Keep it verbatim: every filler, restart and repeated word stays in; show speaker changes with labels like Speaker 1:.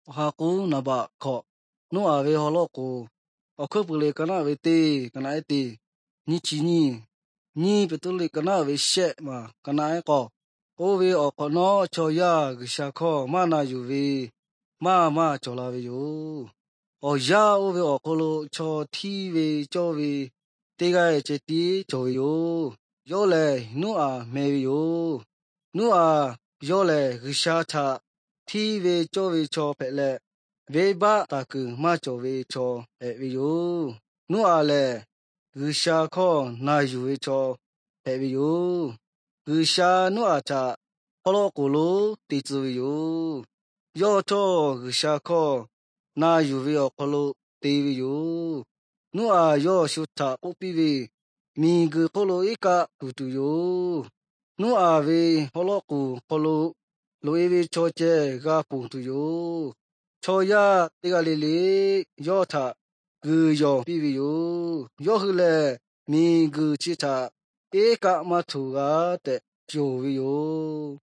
Speaker 1: ဟာကူနဘခောနူအဝေဟလောကူအခုပလေကနာဝေတေကနာအတေညချီနီနီပတူလေကနာဝေရှက်မှာကနာကောအိုဝေအခနောချောယာဂရှာခောမနာယူဝေမမချောလာဝေယိုအော်ယာအိုဝေအခလိုချောထီဝေကြောဝေတေကရဲ့ချေတီချောယိုယောလေနူအာမေယိုနူအာယောလေဂရှာချထီဝေကြောဝေချောဖဲလေဝေဘတာကူမချောဝေချောအဲဝေယိုနူအာလေဂရှာခောနာယူဝေချောအဲဝေယိုဂရှာနူအာချဟလောကိုလိုတီဇူဝေယိုယောထောဂရှာခောနာယူဝေအခလိုတေဝေယိုနူအာယောရှုတာပုပိဝေမီဂခလိုဧကတူတူယိုနူအာဝေဟလောကူခလိုလိုအေဝေချောကျဲကပုံတူယိုချောရတေကလေးလေးယောထဂူယောပိဝေယိုယောဟုလေမီဂူချီတာဧကမထုကတဲ့ဂျိုဝေယို